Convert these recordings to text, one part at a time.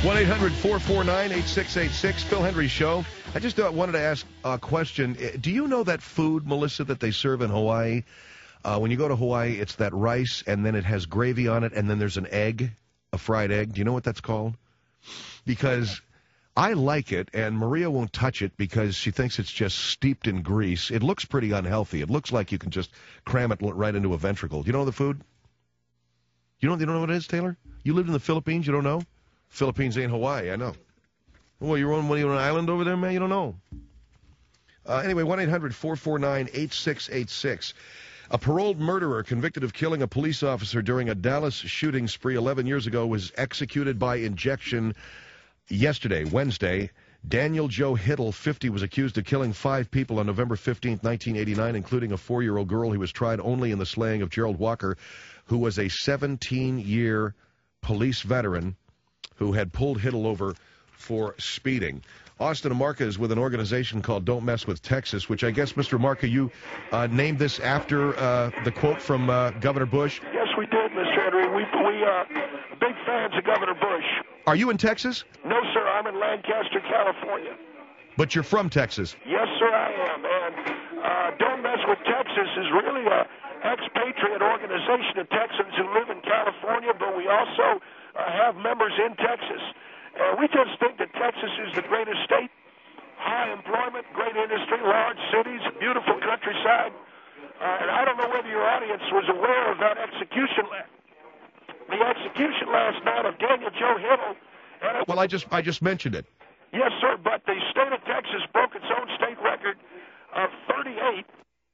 1-800-449-8686, Phil Hendry Show. I just wanted to ask a question. Do you know that food, Melissa, that they serve in Hawaii? When you go to Hawaii, it's that rice, and then it has gravy on it, and then there's an egg, a fried egg. Do you know what that's called? Because I like it, and Maria won't touch it because she thinks it's just steeped in grease. It looks pretty unhealthy. It looks like you can just cram it right into a ventricle. Do you know the food? You don't know what it is, Taylor? You lived in the Philippines, you don't know? Philippines ain't Hawaii, I know. Well, you're on an island over there, man? You don't know. Anyway, 1-800-449-8686. A paroled murderer convicted of killing a police officer during a Dallas shooting spree 11 years ago was executed by injection yesterday, Wednesday. Daniel Joe Hiddle, 50, was accused of killing 5 people on November 15, 1989, including a 4-year-old girl. He was tried only in the slaying of Gerald Walker, who was a 17-year police veteran who had pulled Hiddle over for speeding. Austin Amarca is with an organization called Don't Mess with Texas, which I guess, Mr. Amarca, you named this after the quote from Governor Bush? Yes, we did, Mr. Henry. We are big fans of Governor Bush. Are you in Texas? No, sir. I'm in Lancaster, California. But you're from Texas? Yes, sir, I am. And Don't Mess with Texas is really a expatriate organization of Texans who live in California, but we also have members in Texas. We just think that Texas is the greatest state, high employment, great industry, large cities, beautiful countryside. And I don't know whether your audience was aware of that execution, the execution last night of Daniel Joe Hiddle. Well, I just mentioned it. Yes, sir, but the state of Texas broke its own state record of 38.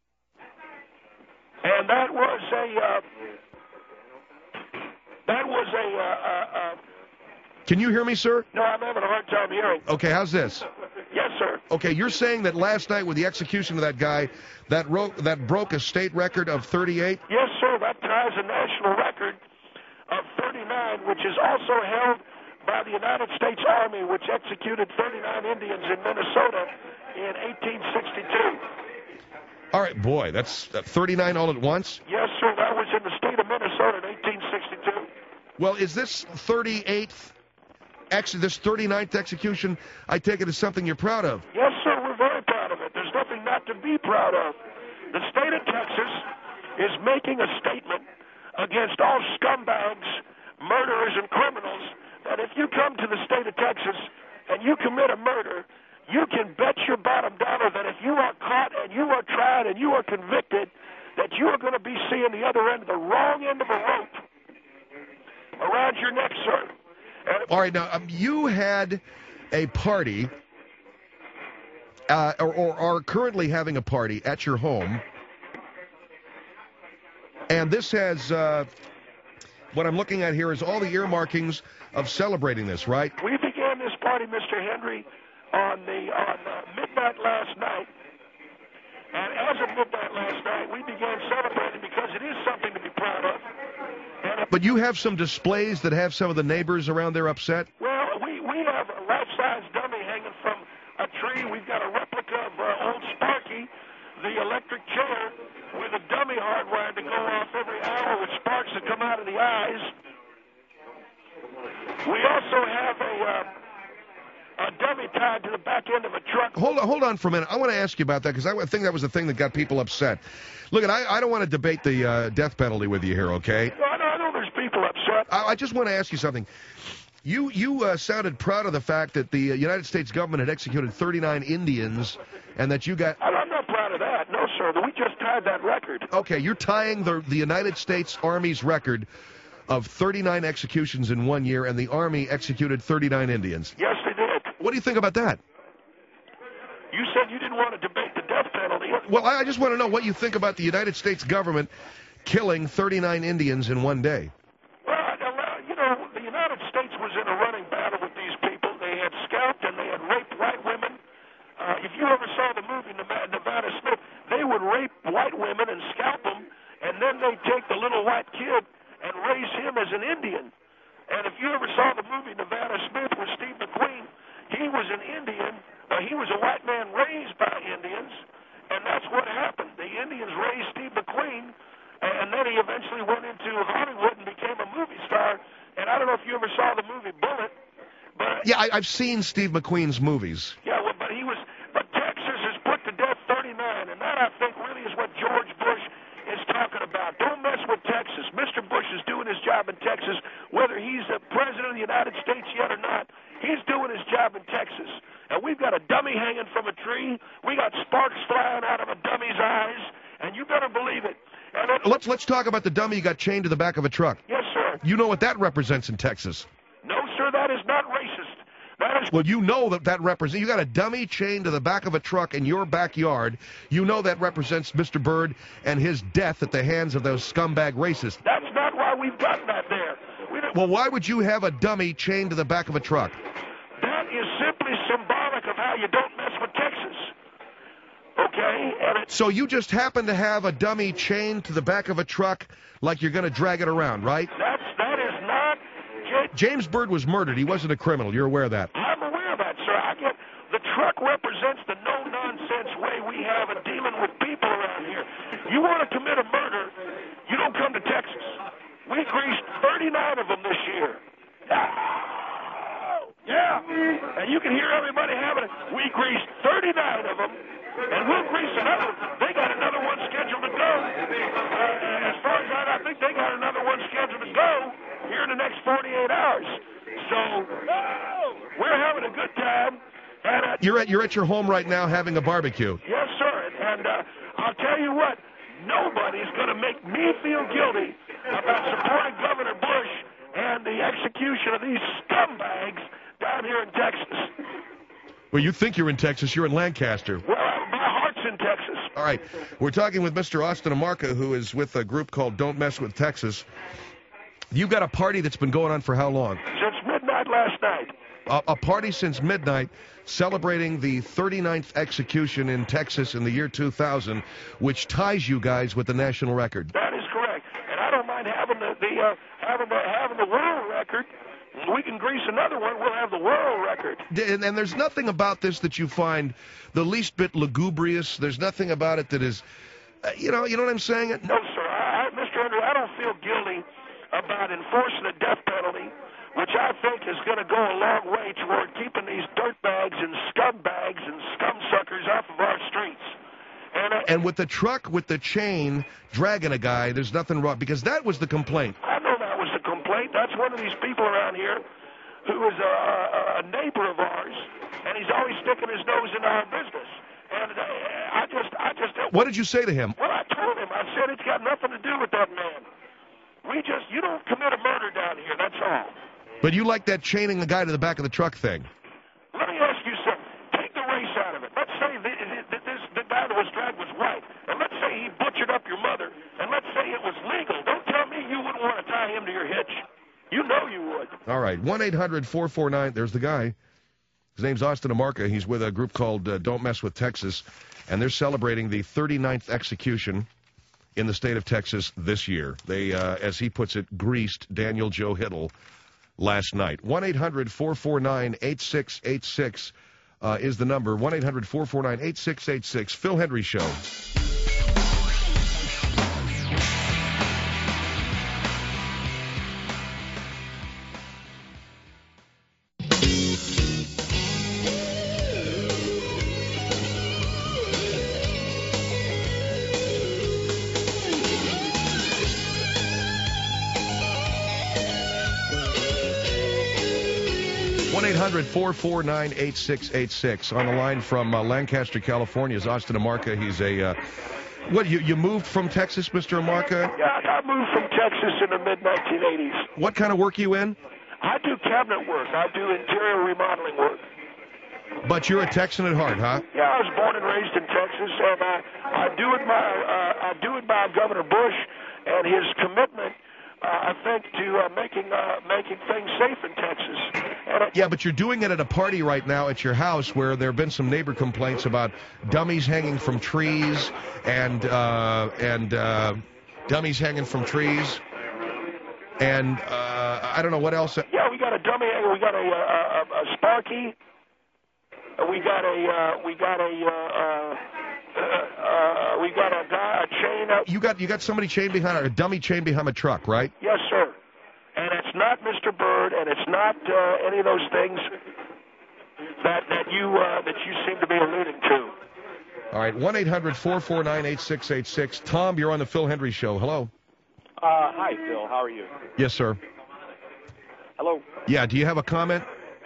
And that was a Can you hear me, sir? No, I'm having a hard time hearing. Okay, how's this? Yes, sir. Okay, you're saying that last night with the execution of that guy, that broke a state record of 38? Yes, sir. That ties a national record of 39, which is also held by the United States Army, which executed 39 Indians in Minnesota in 1862. All right, boy, that's 39 all at once? Yes, sir. That was in the state of Minnesota in 1862. Well, is this 39th execution, I take it, as something you're proud of? Yes, sir. We're very proud of it. There's nothing not to be proud of. The state of Texas is making a statement against all scumbags, murderers, and criminals that if you come to the state of Texas and you commit a murder, you can bet your bottom dollar that if you are caught and you are tried and you are convicted, that you are going to be seeing the other end of the wrong end of a rope around your neck, sir. All right, now, you had a party, or are currently having a party at your home, and this has, what I'm looking at here is all the earmarkings of celebrating this, right? We began this party, Mr. Henry, on midnight last night, and as of midnight last night, we began celebrating because it is something to be proud of. But you have some displays that have some of the neighbors around there upset? Well, we have a life-size dummy hanging from a tree. We've got a replica of old Sparky, the electric chair, with a dummy hardwired to go off every hour with sparks that come out of the eyes. We also have a dummy tied to the back end of a truck. Hold on for a minute. I want to ask you about that because I think that was the thing that got people upset. Look, I don't want to debate the death penalty with you here, okay? No, I know there's people upset. I just want to ask you something. You sounded proud of the fact that the United States government had executed 39 Indians and that you got... I'm not proud of that. No, sir. We just tied that record. Okay, you're tying the United States Army's record of 39 executions in 1 year, and the Army executed 39 Indians. Yes, they did. What do you think about that? You said you didn't want to debate the death penalty. Well, I just want to know what you think about the United States government killing 39 Indians in 1 day. Well, you know, the United States was in a running battle with these people. They had scalped and they had raped white women. If you ever saw the movie Nevada Smith, they would rape white women and scalp them, and then they'd take the little white kid and raise him as an Indian. And if you ever saw the movie Nevada Smith with Steve McQueen, he was an Indian. He was a white man raised by Indians, and that's what happened. The Indians raised Steve McQueen, and then he eventually went into Hollywood and became a movie star. And I don't know if you ever saw the movie Bullet, Yeah, I've seen Steve McQueen's movies. Yeah, well, but Texas has put to death 39, and that, I think, really is what George Bush is talking about. Don't mess with Texas. Mr. Bush is doing his job in Texas, whether he's the president of the United States yet or not. He's doing his job in Texas. And we've got a dummy hanging from a tree. We got sparks flying out of a dummy's eyes, and you better believe it. And Let's talk about the dummy you got chained to the back of a truck. Yes, sir. You know what that represents in Texas? No, sir, that is not racist. That is... Well, you know that represents... You got a dummy chained to the back of a truck in your backyard. You know that represents Mr. Byrd and his death at the hands of those scumbag racists. That's not why we've gotten that there. Well, why would you have a dummy chained to the back of a truck? That is simply symbolic of how you don't mess with Texas. Okay? So you just happen to have a dummy chained to the back of a truck like you're going to drag it around, right? That is not... James Byrd was murdered. He wasn't a criminal. You're aware of that? I'm aware of that, sir. The truck represents the no-nonsense way we have of dealing with people around here. You want to commit a murder, you don't come to Texas. We greased 39 of them this year. Yeah. And you can hear everybody having it. We greased 39 of them, and we'll grease another. They got another one scheduled to go. As far as I think they got another one scheduled to go here in the next 48 hours. So we're having a good time. And, you're at your home right now having a barbecue. Yes, sir. And I'll tell you what, nobody's going to make me feel guilty about supporting Governor Bush and the execution of these scumbags down here in Texas. Well, you think you're in Texas. You're in Lancaster. Well, my heart's in Texas. All right. We're talking with Mr. Austin Amarca, who is with a group called Don't Mess with Texas. You've got a party that's been going on for how long? Since midnight last night. A party since midnight celebrating the 39th execution in Texas in the year 2000, which ties you guys with the national record. That is correct. And I don't mind having the world record. We can grease another one, we'll have the world record. And there's nothing about this that you find the least bit lugubrious. There's nothing about it that is, you know what I'm saying? No, sir. Mr. Andrew, I don't feel guilty about enforcing a death penalty, which I think is going to go a long way toward keeping these dirtbags and scumbags and scumsuckers off of our streets. And with the truck with the chain dragging a guy, there's nothing wrong, because that was the complaint. I know that was the complaint. That's one of these people around here who is a neighbor of ours, and he's always sticking his nose into our business. And I just... What did you say to him? Well, I told him. I said it's got nothing to do with that man. You don't commit a murder down here, that's all. But you like that chaining the guy to the back of the truck thing. Let me ask you something. Take the race out of it. Let's say the guy that was dragged was white, and let's say he butchered up your mother, and let's say it was legal. Don't tell me you wouldn't want to tie him to your hitch. You know you would. All right, 1-800-449, there's the guy. His name's Austin Amarca. He's with a group called Don't Mess with Texas, and they're celebrating the 39th execution in the state of Texas this year. They, as he puts it, greased Daniel Joe Hiddle last night. 1-800-449-8686 is the number. 1-800-449-8686. Phil Hendrie Show. One 1-800-449-8686. On the line from Lancaster, California is Austin Amarca. He's a, you moved from Texas, Mr. Amarca? Yeah, I moved from Texas in the mid-1980s. What kind of work are you in? I do cabinet work. I do interior remodeling work. But you're a Texan at heart, huh? Yeah, I was born and raised in Texas, and I do it by Governor Bush and his commitment, I think, to making things safe in Texas. Yeah, but you're doing it at a party right now at your house where there have been some neighbor complaints about dummies hanging from trees and dummies hanging from trees. And I don't know what else. Yeah, we got a dummy hanger. We got a Sparky. We got a guy, a chain up. You got somebody chained behind a dummy chained behind a truck, right? Yes, sir. And it's it's not Mr. Byrd, and it's not any of those things that you seem to be alluding to. All right, 1-800-449-8686. Tom, you're on the Phil Hendry Show. Hello. Hi, Phil. How are you? Yes, sir. Hello. Yeah, do you have a comment?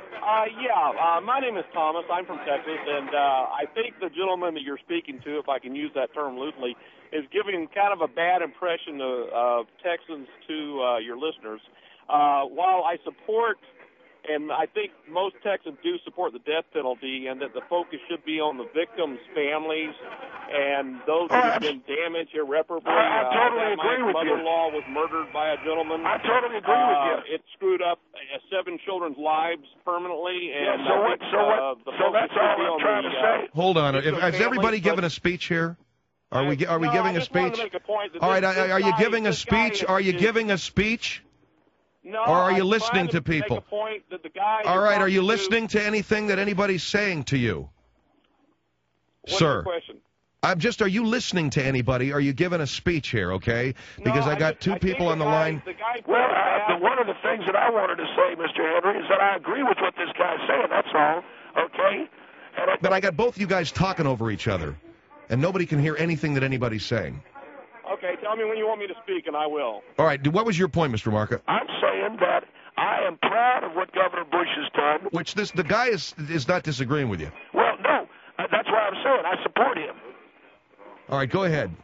My name is Thomas. I'm from Texas, and I think the gentleman that you're speaking to, if I can use that term loosely, is giving kind of a bad impression of Texans to your listeners. While I support, and I think most Texans do support the death penalty, and that the focus should be on the victims' families and those who have been damaged irreparably. I totally agree with you. My mother-in-law was murdered by a gentleman. I totally agree with you. It screwed up 7 children's lives permanently. And so that's all I'm trying to say. Hold on. Is everybody giving a speech here? Are we giving a speech? All right. Are you giving a speech? Are you giving a speech? No, or are you listening to people? Make a point that the guy all right, are you listening to anything that anybody's saying to you? What's Sir. Your question? Are you listening to anybody? Are you giving a speech here, okay? Because I got two people on the line. One of the things that I wanted to say, Mr. Henry, is that I agree with what this guy's saying, that's all, okay? But I got both you guys talking over each other, and nobody can hear anything that anybody's saying. Okay, tell me when you want me to speak, and I will. All right, what was your point, Mr. Marca? I'm saying that I am proud of what Governor Bush has done. Which the guy is not disagreeing with you. Well, no, that's why I'm saying I support him. All right, go ahead.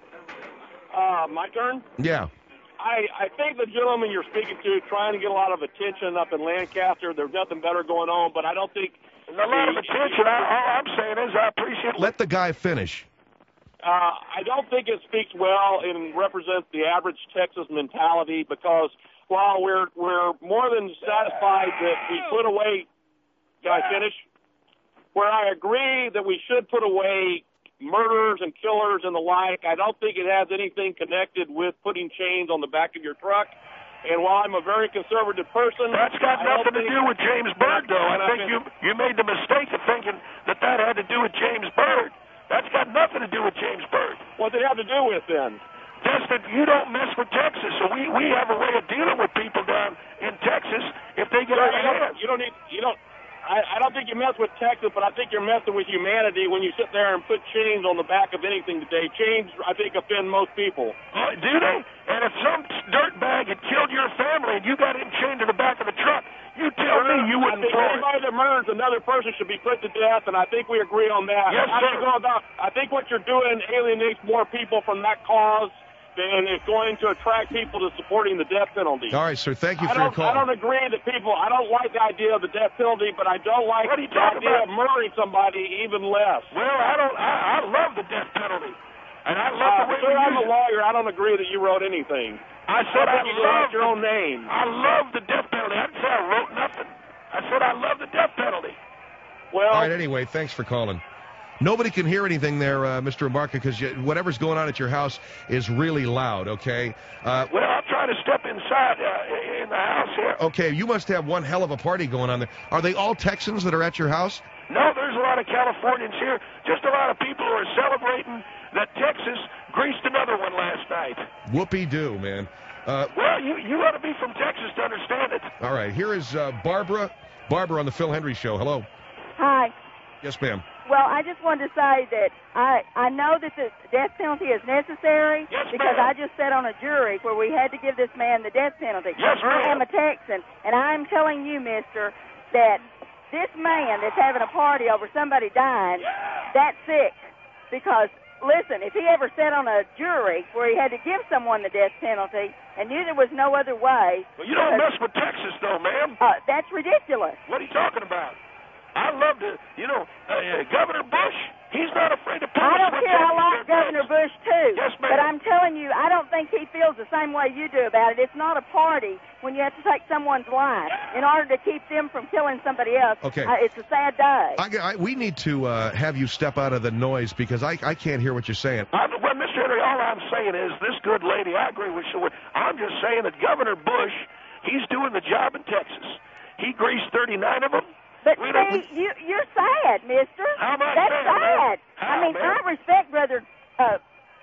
My turn? Yeah. I think the gentleman you're speaking to trying to get a lot of attention up in Lancaster. There's nothing better going on, but I don't think... There's a lot of attention. All I'm saying is I appreciate... Let the guy finish. I don't think it speaks well and represents the average Texas mentality, because while we're more than satisfied that we put away... Can I finish? Where I agree that we should put away murderers and killers and the like, I don't think it has anything connected with putting chains on the back of your truck. And while I'm a very conservative person... That's got nothing to do with James Byrd, though. I think you made the mistake of thinking that had to do with James Byrd. That's got nothing to do with James Byrd. What does it have to do with, then? Just that you don't mess with Texas. So we have a way of dealing with people down in Texas if they get out of hand. I don't think you mess with Texas, but I think you're messing with humanity when you sit there and put chains on the back of anything today. Chains, I think, offend most people. Do they? And if some dirtbag had killed your family and you got him chained to the back of the truck, you tell me you wouldn't throw it. Anybody that murders another person should be put to death, and I think we agree on that. Yes, sir. I think what you're doing alienates more people from that cause than it's going to attract people to supporting the death penalty. All right, sir. Thank you for your call. I don't agree that I don't like the idea of the death penalty, but I don't like the idea of murdering somebody even less. Well, I love the death penalty. And I love the way sir, I'm a lawyer. I don't agree that you wrote anything. I said I love your own name. I love the death penalty. I didn't say I wrote nothing. I said I love the death penalty. Well, all right, anyway, thanks for calling. Nobody can hear anything there, Mr. Marca, because whatever's going on at your house is really loud, okay? Well, I'm trying to step inside in the house here. Okay, you must have one hell of a party going on there. Are they all Texans that are at your house? No, there's a lot of Californians here. Just a lot of people who are celebrating that Texas greased another one last night. Whoopee-doo, man. Well, you ought to be from Texas to understand it. All right, here is Barbara. Barbara on the Phil Hendry Show. Hello. Hi. Yes, ma'am. Well, I just wanted to say that I know that the death penalty is necessary, yes, because ma'am. I just sat on a jury where we had to give this man the death penalty. Yes, ma'am. I am a Texan, and I'm telling you, mister, that this man that's having a party over somebody dying, that's sick. Because, listen, if he ever sat on a jury where he had to give someone the death penalty and knew there was no other way... Well, you don't mess with Texas, though, ma'am. That's ridiculous. What are you talking about? I love to, Governor Bush, he's not afraid to punish. I don't care. I like Governor Bush, too. Yes, ma'am. But I'm telling you, I don't think he feels the same way you do about it. It's not a party when you have to take someone's life in order to keep them from killing somebody else. Okay. It's a sad day. We need to have you step out of the noise, because I can't hear what you're saying. Well, Mr. Henry, all I'm saying is this good lady, I agree with you. I'm just saying that Governor Bush, he's doing the job in Texas. He greased 39 of them. But see, you're sad, mister. How am I That's sad? sad. How, I mean, man? I respect Brother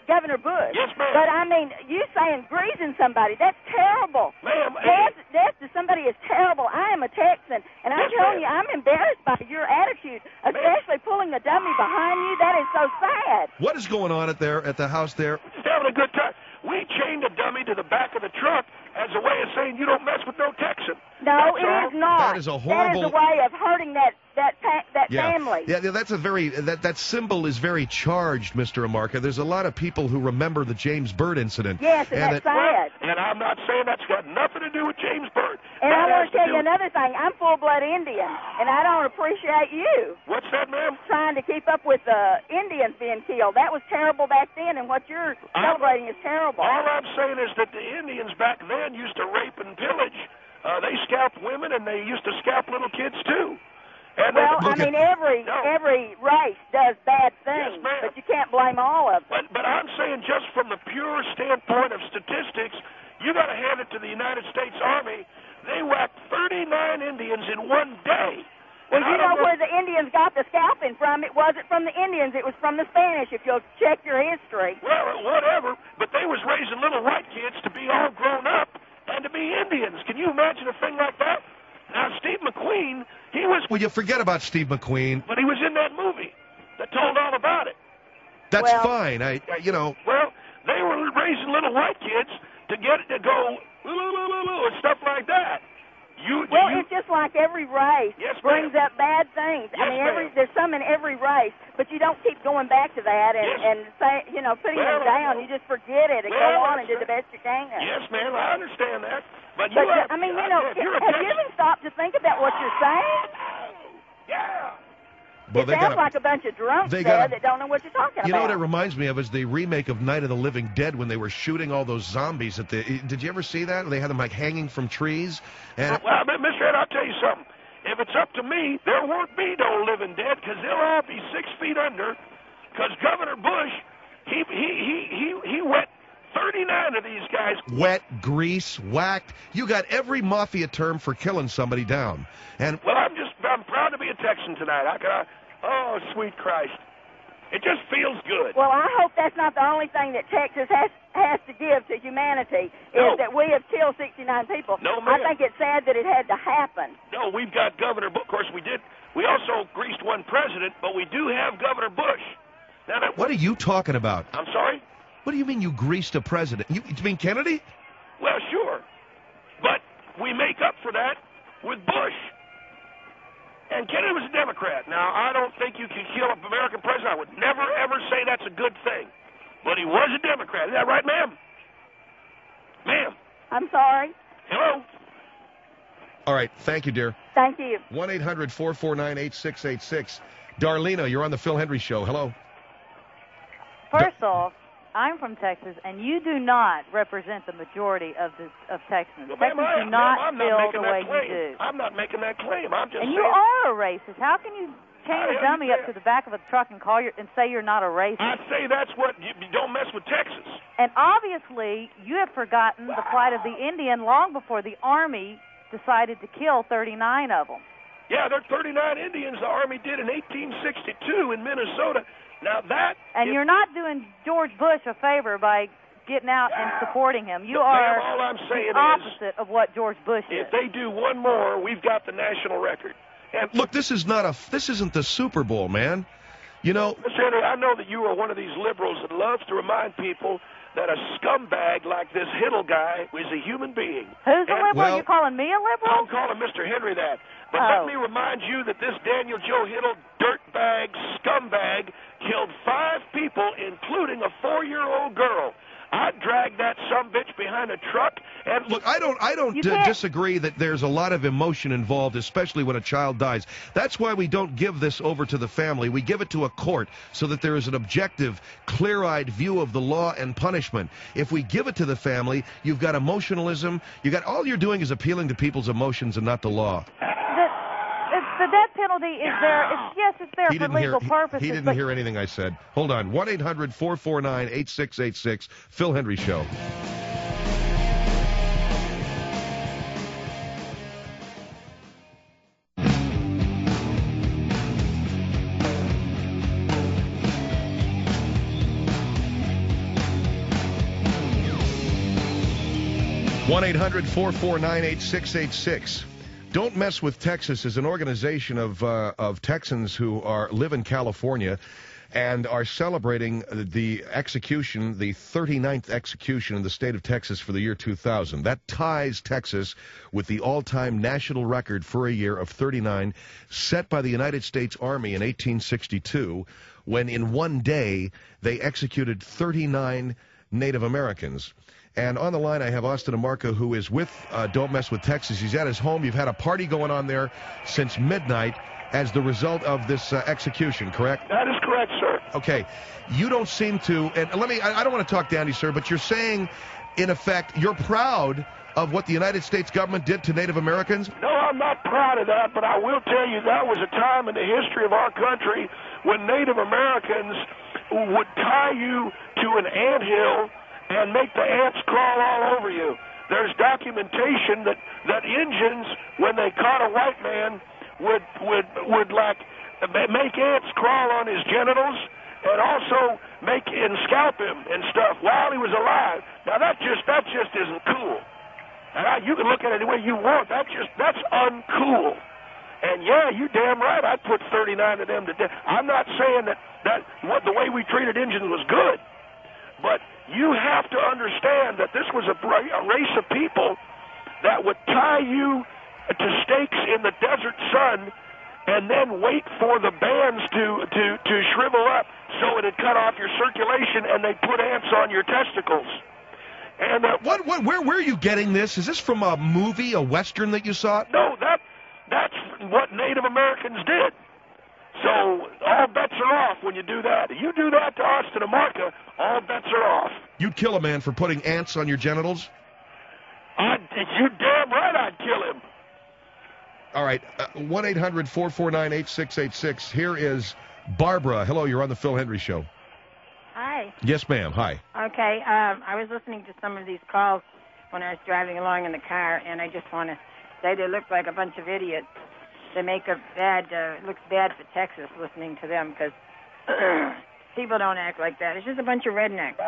Governor Bush. Yes, ma'am. But, I mean, you saying greasing somebody, that's terrible. Ma'am, Death to somebody is terrible. I am a Texan, and I'm Yes, telling ma'am. you, I'm embarrassed by your attitude, especially pulling the dummy behind you. That is so sad. What is going on at the house there? just having a good time. We chained a dummy to the back of the truck as a way of saying you don't mess with no Texan. No, That's it all. is not. That is a horrible- That is a way of hurting that family. Yeah, that's a very that symbol is very charged, Mr. Amarca. There's a lot of people who remember the James Byrd incident. Yes, and that's sad. And I'm not saying that's got nothing to do with James Byrd. And That I want has to tell do- you another thing. I'm full-blood Indian, and I don't appreciate you What's that, ma'am? trying to keep up with the Indians being killed. That was terrible back then, and what you're celebrating is terrible. All I'm saying is that the Indians back then used to rape and pillage. They scalped women, and they used to scalp little kids too. And Well, Look I mean, every race does bad things, Yes, ma'am. but you can't blame all of them. But I'm saying just from the pure standpoint of statistics, you got to hand it to the United States Army. They whacked 39 Indians in one day. Well, And I you don't know where the Indians got the scalping from. It wasn't from the Indians. It was from the Spanish, if you'll check your history. Well, whatever. But they was raising little white kids to be all grown up and to be Indians. Can you imagine a thing like that? Now, Steve McQueen, he was, Well, you forget about Steve McQueen. but he was in that movie that told all about it. That's Well- fine. Well, they were raising little white kids to get it to go and stuff like that. Well, it's just like every race Yes, ma'am. brings up bad things. Yes, I mean, ma'am. there's some in every race, but you don't keep going back to that and, Yes. and say, putting Well, them down. You just forget it and well, go on and do that's the best you can. Yes, ma'am, I understand that. But you But, have, I mean, if you're a have you Texan- even stopped to think about what you're saying? Yeah. Well, It sounds like a bunch of drunks they there gotta- that don't know what you're talking You know what about. it reminds me of is the remake of Night of the Living Dead when they were shooting all those zombies at the. Did you ever see that? They had them like hanging from trees. And Well, Mr. Ed, I'll tell you something. If it's up to me, there won't be no living dead because they'll all be 6 feet under. Because Governor Bush, he wet 39 of these guys. wet, grease, whacked. You got every mafia term for killing somebody down. And Well, I'm proud to be a Texan tonight. Oh, sweet Christ. It just feels good. Well, I hope that's not the only thing that Texas has to give to humanity, No. is that we have killed 69 people. No, I ma'am. think it's sad that it had to happen. No, we've got Governor Bush. Of course, we did. We also greased one president, but we do have Governor Bush. Now, what are you talking about? I'm sorry? What do you mean you greased a president? You mean Kennedy? Well, sure. But we make up for that with Bush. And Kennedy was a Democrat. Now, I don't think you can kill an American president. I would never, ever say that's a good thing. But he was a Democrat. Is that right, ma'am? Ma'am. I'm sorry. Hello? All right. Thank you, dear. Thank you. 1-800-449-8686. Darlena, you're on the Phil Hendry Show. Hello. First off, I'm from Texas, and you do not represent the majority of Texans. Well, Texans ma'am, do not I'm feel making the that way claim. you do. I'm not making that claim. I'm just And saying. you are a racist. How can you chain How the a hell dummy you up say to the back of a truck and and say you're not a racist? I say that's what you don't mess with Texas. And obviously, you have forgotten the plight of the Indian long before the Army decided to kill 39 of them. Yeah, there are 39 Indians the Army did in 1862 in Minnesota. Now that... And you're not doing George Bush a favor by getting out and supporting him. You Ma'am, are all I'm saying the opposite of what George Bush is. If they do one more, we've got the national record. And Look, this isn't the Super Bowl, man. You know, Mr. Henry, I know that you are one of these liberals that loves to remind people that a scumbag like this Hiddle guy is a human being. Who's a And- liberal? well- You calling me a liberal? I'm calling Mr. Henry that. But Oh. let me remind you that this Daniel Joe Hiddle dirtbag scumbag killed 5 people, including a 4-year-old girl. I'd drag that sumbitch behind a truck and look, I don't You can't- disagree that there's a lot of emotion involved, especially when a child dies. That's why we don't give this over to the family. We give it to a court so that there is an objective, clear-eyed view of the law and punishment. If we give it to the family, you've got emotionalism. All you're doing is appealing to people's emotions and not the law. The death penalty is there. It's there for legal purposes. He didn't but hear anything I said. Hold on. 1-800-449-8686. Phil Hendry Show. 1-800-449-8686. Don't Mess with Texas is an organization of Texans who live in California and are celebrating the execution, the 39th execution in the state of Texas for the year 2000. That ties Texas with the all-time national record for a year of 39 set by the United States Army in 1862, when in one day they executed 39 Native Americans. And on the line, I have Austin Amarca, who is with Don't Mess with Texas. He's at his home. You've had a party going on there since midnight as the result of this execution, correct? That is correct, sir. Okay. You don't seem to, and I don't want to talk dandy, sir, but you're saying, in effect, you're proud of what the United States government did to Native Americans? No, I'm not proud of that, but I will tell you that was a time in the history of our country when Native Americans would tie you to an anthill and make the ants crawl all over you. There's documentation that Indians, when they caught a white man, would like make ants crawl on his genitals and also make and scalp him and stuff while he was alive. Now that just isn't cool. And you can look at it any way you want. That's uncool. And yeah, you damn right, I'd put 39 of them to death. I'm not saying that the way we treated Indians was good, but you have to understand that this was a race of people that would tie you to stakes in the desert sun and then wait for the bands to shrivel up so it'd cut off your circulation, and they'd put ants on your testicles. And where are you getting this? Is this from a movie, a Western that you saw? No, that's what Native Americans did. So all bets are off when you do that. If you do that to Austin Amarca, all bets are off. You'd kill a man for putting ants on your genitals? You damn right I'd kill him. All right, 1-800-449-8686. Here is Barbara. Hello, you're on the Phil Hendry Show. Hi. Yes, ma'am. Hi. Okay, I was listening to some of these calls when I was driving along in the car, and I just want to say they look like a bunch of idiots. They make it looks bad for Texas listening to them, because people don't act like that. It's just a bunch of rednecks.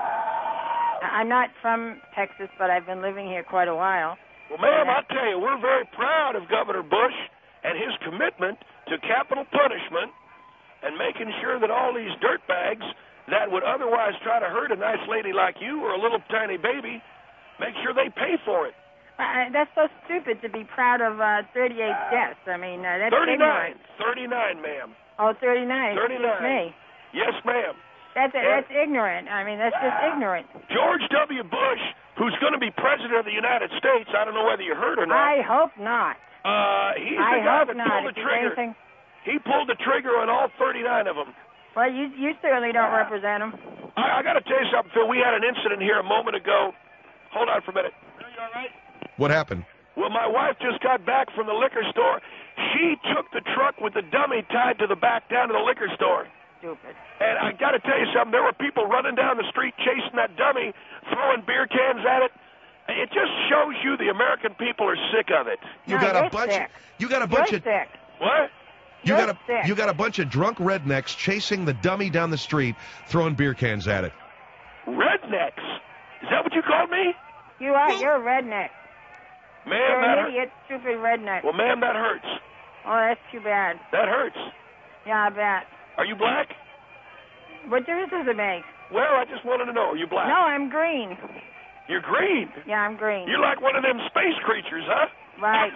I'm not from Texas, but I've been living here quite a while. Well, ma'am, I'll tell you, we're very proud of Governor Bush and his commitment to capital punishment and making sure that all these dirtbags that would otherwise try to hurt a nice lady like you or a little tiny baby, make sure they pay for it. That's so stupid to be proud of 38 deaths. I mean, that's 39. ignorant. 39, ma'am. Oh, 39. 39. Excuse me. Yes, ma'am. That's ignorant. I mean, that's just ignorant. George W. Bush, who's going to be president of the United States, I don't know whether you heard or not. I hope not. He's the guy that pulled the trigger. He pulled the trigger on all 39 of them. Well, you certainly don't represent him. I got to tell you something, Phil. We had an incident here a moment ago. Hold on for a minute. Are you all right? What happened? Well, my wife just got back from the liquor store. She took the truck with the dummy tied to the back down to the liquor store. Stupid. And I got to tell you something. There were people running down the street chasing that dummy, throwing beer cans at it. It just shows you the American people are sick of it. You got a bunch of sick. What? You got a bunch of drunk rednecks chasing the dummy down the street, throwing beer cans at it. Rednecks? Is that what you called me? You are. You're a redneck. Ma'am, you're an idiot, stupid redneck. Well, ma'am, that hurts. Oh, that's too bad. That hurts. Yeah, I bet. Are you black? What difference does it make? Well, I just wanted to know. Are you black? No, I'm green. You're green? Yeah, I'm green. You're like one of them space creatures, huh? Right.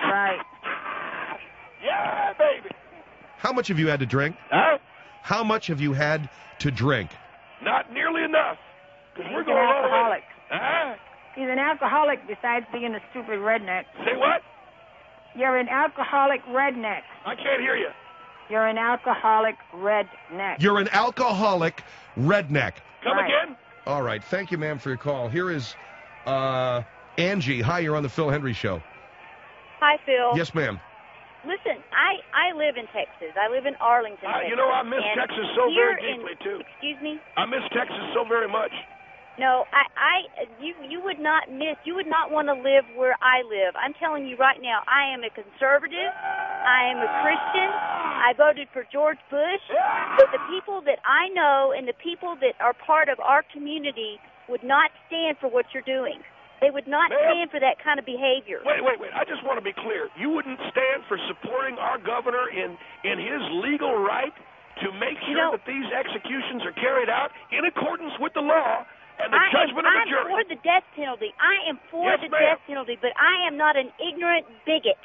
Yeah, baby. How much have you had to drink? Huh? How much have you had to drink? Not nearly enough. Because we're going an alcoholic. Huh? He's an alcoholic besides being a stupid redneck. Say what? You're an alcoholic redneck. I can't hear you. You're an alcoholic redneck. You're an alcoholic redneck. Come again? All right. Thank you, ma'am, for your call. Here is Angie. Hi, you're on the Phil Hendry Show. Hi, Phil. Yes, ma'am. Listen, I live in Texas. I live in Arlington, Texas. You know, I miss Texas so very deeply, too. Excuse me? I miss Texas so very much. No, you would not want to live where I live. I'm telling you right now, I am a conservative. I am a Christian. I voted for George Bush. But the people that I know and the people that are part of our community would not stand for what you're doing. They would not stand for that kind of behavior. Wait. I just want to be clear. You wouldn't stand for supporting our governor in his legal right to make sure that these executions are carried out in accordance with the law and the judgment of the jury. I'm for the death penalty. I am for the death penalty, but I am not an ignorant bigot.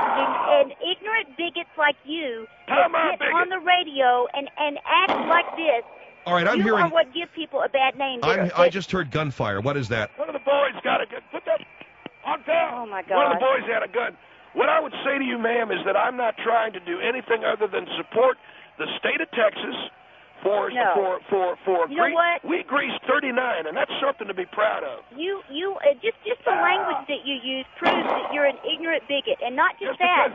And ignorant bigots like you that get on the radio and act like this. All right, I'm hearing. You are what give people a bad name. I just heard gunfire. What is that? One of the boys got a gun. Put that on down. Oh my God. One of the boys had a gun. What I would say to you, ma'am, is that I'm not trying to do anything other than support the state of Texas for you know what? We greased 39, and that's something to be proud of. You just the language that you use proves that you're an ignorant bigot, and not just that.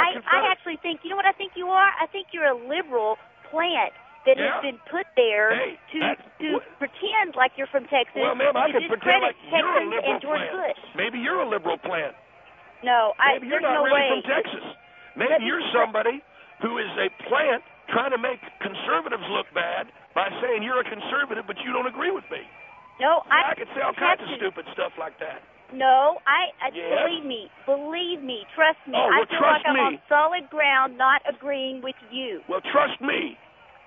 I actually think, you know what I think you are? I think you're a liberal plant that has been put there to pretend like you're from Texas. Well, ma'am, I to can pretend like you're a Texans liberal and George plant. Bush. Maybe you're a liberal plant. No, Maybe you're not no really way. from Texas. Maybe you're somebody who is a plant trying to make conservatives look bad by saying you're a conservative, but you don't agree with me. No, I could say all kinds of stupid stuff like that. No, believe me, trust me. Oh, well, I feel trust like I'm me. on solid ground, not agreeing with you. Well, trust me,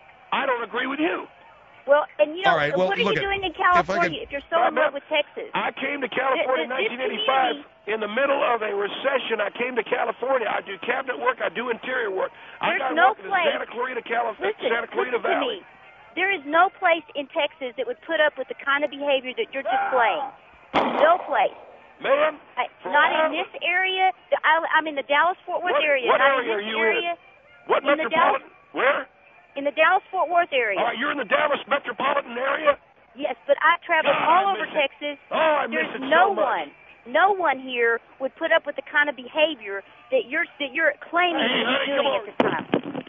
I don't agree with you. Well, and you know, All right, well, what are you doing in California if you're so in love with Texas? I came to California in 1985 in the middle of a recession. I came to California. I do cabinet work. I do interior work. I got no work in the place. Santa Clarita, Santa Clarita Listen to Valley. me. There is no place in Texas that would put up with the kind of behavior that you're displaying. No place. Ma'am? Not in this area. I'm in the Dallas-Fort Worth area. What not area in are this you area. in? What in metropolitan? Where? In the Dallas-Fort Worth area. All right, you're in the Dallas metropolitan area? Yes, but I traveled all over Texas. Oh, I miss it so much. No one here would put up with the kind of behavior that you're claiming to be doing at this time.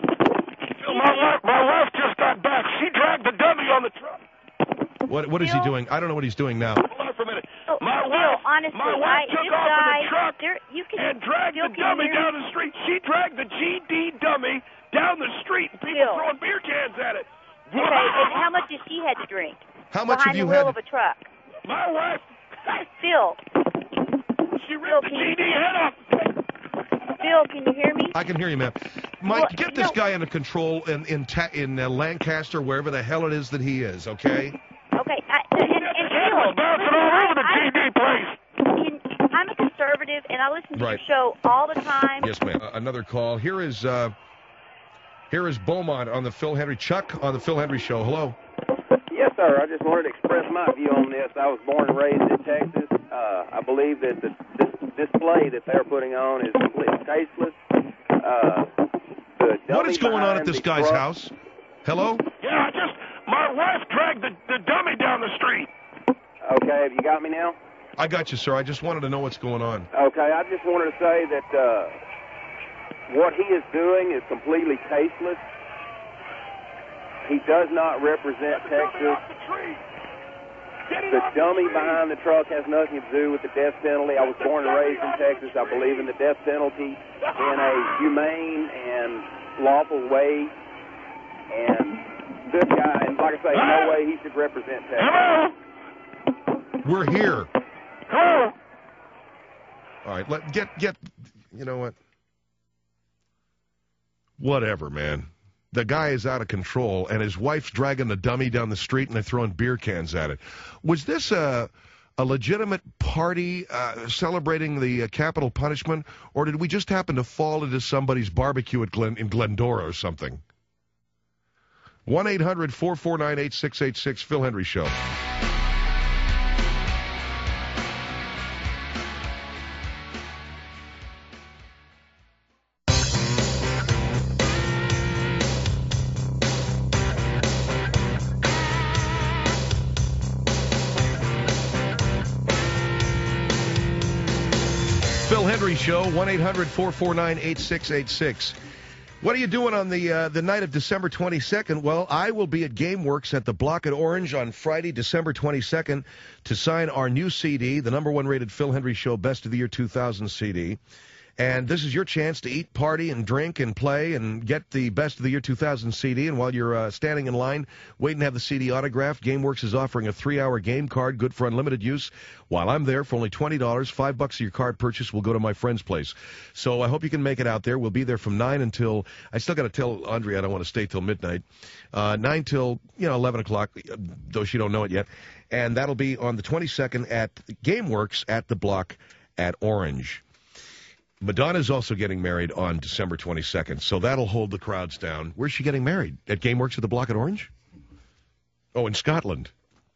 My wife just got back. She dragged the dummy on the truck. What is he doing? I don't know what he's doing now. Hold on for a minute. My wife took off in the truck and dragged the dummy down the street. She dragged the GD dummy down the street, and people throwing beer cans at it. Okay, and how much did she had to drink? How much have you behind the wheel had? of a truck. My wife. Phil. She ripped the GD head off. Phil, can you hear me? I can hear you, ma'am. Mike, get this guy under control in Lancaster, wherever the hell it is that he is, okay? Okay, and Phil, bouncing all over the GD place. I'm a conservative, and I listen to your show all the time. Yes, ma'am. Another call. Here is Beaumont on the Phil Hendry. Chuck on the Phil Hendry Show. Hello. Yes, sir. I just wanted to express my view on this. I was born and raised in Texas. I believe that this display that they're putting on is completely tasteless. What is going on at this guy's house? Hello? Yeah, my wife dragged the dummy down the street. Okay, have you got me now? I got you, sir. I just wanted to know what's going on. Okay, I just wanted to say that what he is doing is completely tasteless. He does not represent Texas. The dummy behind the truck has nothing to do with the death penalty. I was born and raised in Texas. I believe in the death penalty in a humane and lawful way. And this guy, and like I say, no way he should represent Texas. We're here. Hello. All right, get. You know what? Whatever, man. The guy is out of control, and his wife's dragging the dummy down the street, and they're throwing beer cans at it. Was this a legitimate party celebrating the capital punishment, or did we just happen to fall into somebody's barbecue in Glendora or something? 1-800-449-8686, Phil Hendry Show. Phil Hendry Show, 1-800-449-8686. What are you doing on the night of December 22nd? Well, I will be at GameWorks at the Block at Orange on Friday, December 22nd, to sign our new CD, the #1 rated Phil Hendry Show Best of the Year 2000 CD. And this is your chance to eat, party, and drink and play and get the Best of the Year 2000 CD. And while you're standing in line waiting to have the CD autographed, GameWorks is offering a 3-hour game card, good for unlimited use. While I'm there for only $20, $5 of your card purchase will go to my friend's place. So I hope you can make it out there. We'll be there from 9 until, I still got to tell Andrea I don't want to stay till midnight. 9 till, 11 o'clock, though she don't know it yet. And that'll be on the 22nd at GameWorks at the Block at Orange. Madonna's also getting married on December 22nd, so that'll hold the crowds down. Where's she getting married? At GameWorks at the Block at Orange? Oh, in Scotland.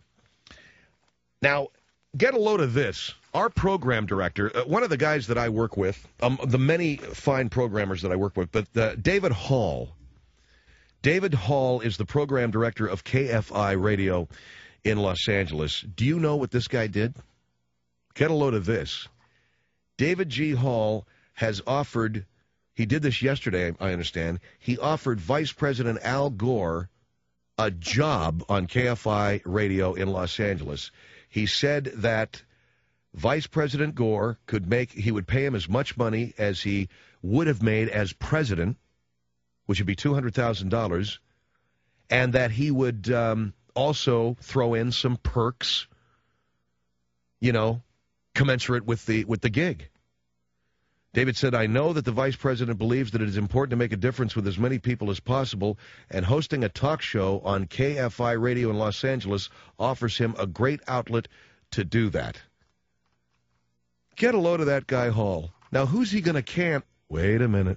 Now, get a load of this. Our program director, one of the guys that I work with, the many fine programmers that I work with, but David Hall. David Hall is the program director of KFI Radio in Los Angeles. Do you know what this guy did? Get a load of this. David G. Hall has offered, he did this yesterday, I understand, he offered Vice President Al Gore a job on KFI Radio in Los Angeles. He said that Vice President Gore he would pay him as much money as he would have made as president, which would be $200,000, and that he would also throw in some perks, commensurate with the gig. David said, I know that the vice president believes that it is important to make a difference with as many people as possible, and hosting a talk show on KFI Radio in Los Angeles offers him a great outlet to do that. Get a load of that guy, Hall. Now, who's he going to camp? Wait a minute.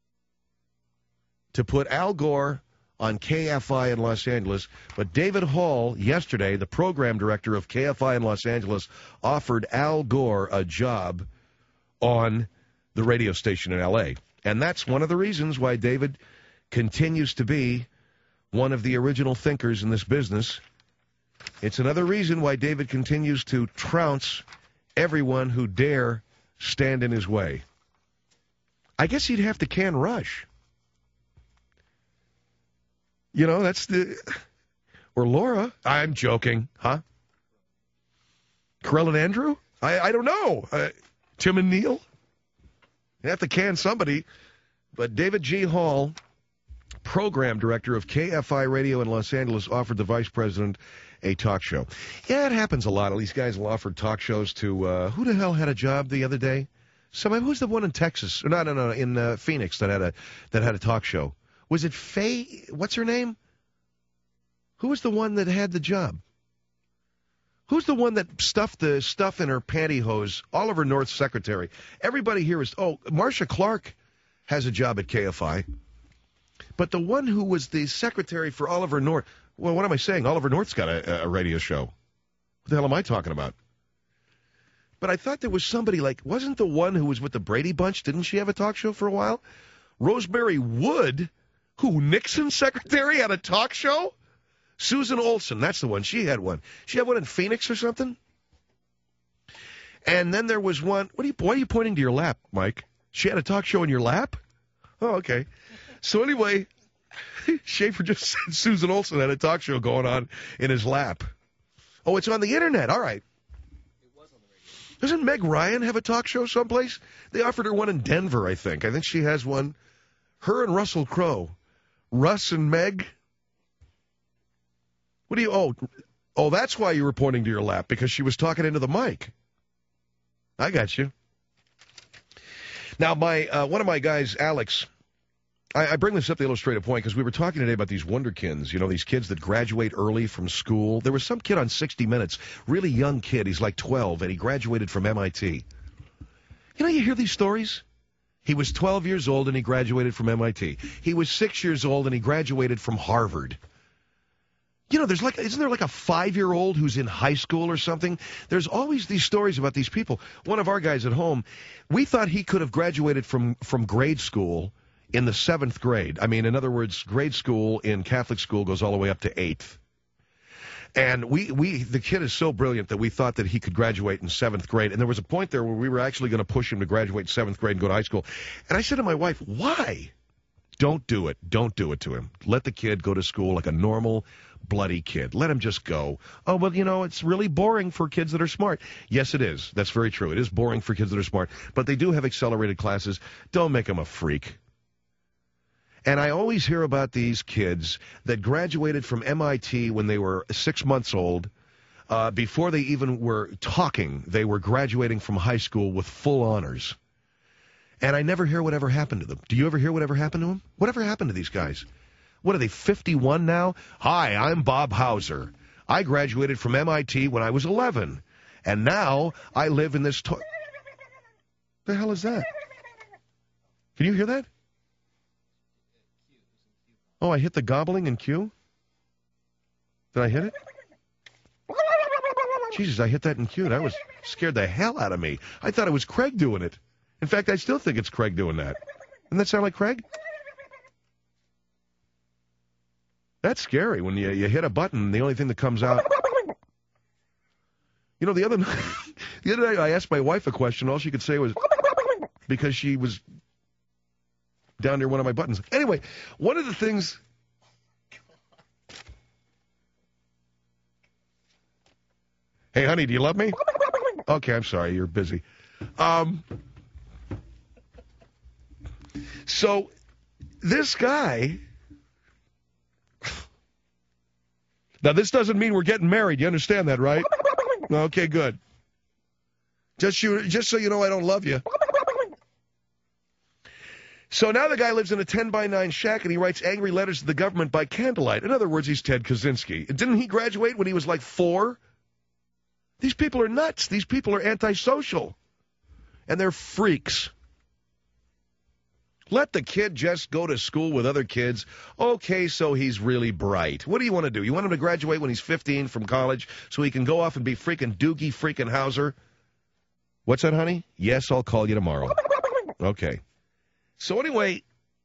To put Al Gore on KFI in Los Angeles, but David Hall, yesterday, the program director of KFI in Los Angeles, offered Al Gore a job on the radio station in L.A. And that's one of the reasons why David continues to be one of the original thinkers in this business. It's another reason why David continues to trounce everyone who dare stand in his way. I guess he'd have to can Rush. That's or Laura. I'm joking, huh? Carell and Andrew? I don't know. Tim and Neil? You have to can somebody. But David G. Hall, program director of KFI Radio in Los Angeles, offered the vice president a talk show. Yeah, it happens a lot. These guys will offer talk shows to, who the hell had a job the other day? Who's the one in Texas? No, in Phoenix that had a talk show. Was it Faye? What's her name? Who was the one that had the job? Who's the one that stuffed the stuff in her pantyhose? Oliver North's secretary. Everybody here is, Marcia Clark has a job at KFI. But the one who was the secretary for Oliver North, well, what am I saying? Oliver North's got a radio show. What the hell am I talking about? But I thought there was somebody wasn't the one who was with the Brady Bunch? Didn't she have a talk show for a while? Rosemary Wood, who Nixon's secretary, had a talk show? Susan Olsen, that's the one. She had one. She had one in Phoenix or something? And then there was one. Why are you pointing to your lap, Mike? She had a talk show in your lap? Oh, okay. So anyway, Schaefer just said Susan Olsen had a talk show going on in his lap. Oh, it's on the internet. All right. It was on the radio. Doesn't Meg Ryan have a talk show someplace? They offered her one in Denver, I think. I think she has one. Her and Russell Crowe. Russ and Meg. What do you, oh, that's why you were pointing to your lap, because she was talking into the mic. I got you. Now, one of my guys, Alex, I bring this up to illustrate a point, because we were talking today about these wonderkins, these kids that graduate early from school. There was some kid on 60 Minutes, really young kid, he's like 12, and he graduated from MIT. You hear these stories? He was 12 years old and he graduated from MIT. He was 6 years old and he graduated from Harvard. Isn't there like a 5-year-old who's in high school or something? There's always these stories about these people. One of our guys at home, we thought he could have graduated from grade school in the 7th grade. I mean, in other words, grade school in Catholic school goes all the way up to 8th. And the kid is so brilliant that we thought that he could graduate in 7th grade. And there was a point there where we were actually going to push him to graduate 7th grade and go to high school. And I said to my wife, why? Don't do it. Don't do it to him. Let the kid go to school like a normal, bloody kid. Let him just go. Oh, well, you know, it's really boring for kids that are smart. Yes, it is. That's very true. It is boring for kids that are smart. But they do have accelerated classes. Don't make them a freak. And I always hear about these kids that graduated from MIT when they were 6 months old. Before they even were talking, they were graduating from high school with full honors. And I never hear whatever happened to them. Do you ever hear whatever happened to them? Whatever happened to these guys? What are they, 51 now? Hi, I'm Bob Hauser. I graduated from MIT when I was 11. And now I live in this... The hell is that? Can you hear that? Oh, I hit the gobbling in Q? Did I hit it? Jesus, I hit that in Q. That scared the hell out of me. I thought it was Craig doing it. In fact, I still think it's Craig doing that. Doesn't that sound like Craig? That's scary when you hit a button and the only thing that comes out... You know, the other night I asked my wife a question. All she could say was... Because she was down near one of my buttons. Anyway, one of the things... Hey, honey, do you love me? Okay, I'm sorry. You're busy. So, this guy... Now, this doesn't mean we're getting married. You understand that, right? Okay, good. Just so you know I don't love you. So now the guy lives in a 10-by-9 shack, and he writes angry letters to the government by candlelight. In other words, he's Ted Kaczynski. Didn't he graduate when he was like 4? These people are nuts. These people are antisocial. And they're freaks. Let the kid just go to school with other kids. Okay, so he's really bright. What do you want to do? You want him to graduate when he's 15 from college so he can go off and be freaking Doogie freaking Hauser? What's that, honey? Yes, I'll call you tomorrow. Okay. So anyway...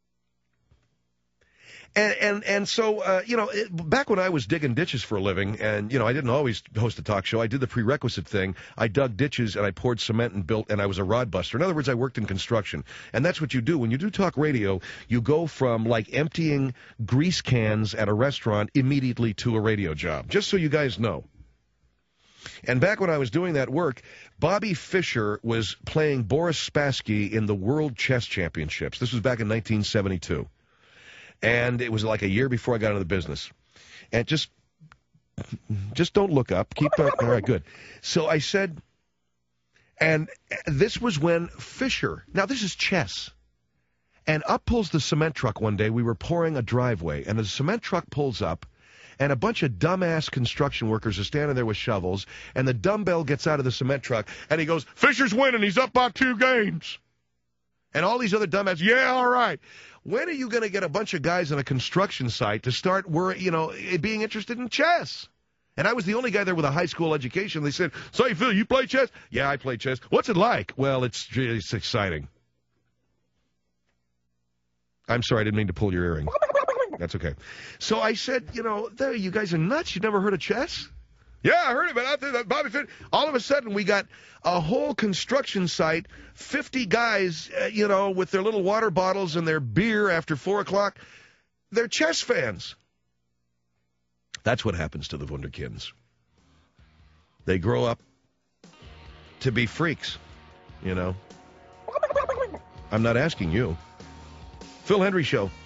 And so, you know, back when I was digging ditches for a living, and, you know, I didn't always host a talk show. I did the prerequisite thing. I dug ditches, and I poured cement and built, and I was a rod buster. In other words, I worked in construction. And that's what you do. When you do talk radio, you go from, like, emptying grease cans at a restaurant immediately to a radio job, just so you guys know. And back when I was doing that work, Bobby Fischer was playing Boris Spassky in the World Chess Championships. This was back in 1972. And it was like a year before I got into the business. And just don't look up. Keep that. All right, good. So I said, and this was when Fischer, now this is chess. And up pulls the cement truck one day. We were pouring a driveway, and the cement truck pulls up, and a bunch of dumbass construction workers are standing there with shovels, and the dumbbell gets out of the cement truck, and he goes, Fischer's winning. He's up by 2 games. And all these other dumbasses, yeah, all right. When are you going to get a bunch of guys on a construction site to start, being interested in chess? And I was the only guy there with a high school education. They said, "Say, Phil, you play chess?" "Yeah, I play chess." "What's it like?" "Well, it's exciting." I'm sorry, I didn't mean to pull your earring. That's okay. So I said, you guys are nuts. You never heard of chess? "Yeah, I heard of it out there." Bobby Fischer. All of a sudden, we got a whole construction site, 50 guys, with their little water bottles and their beer after 4 o'clock. They're chess fans. That's what happens to the Wunderkinds. They grow up to be freaks, I'm not asking you. Phil Hendry Show.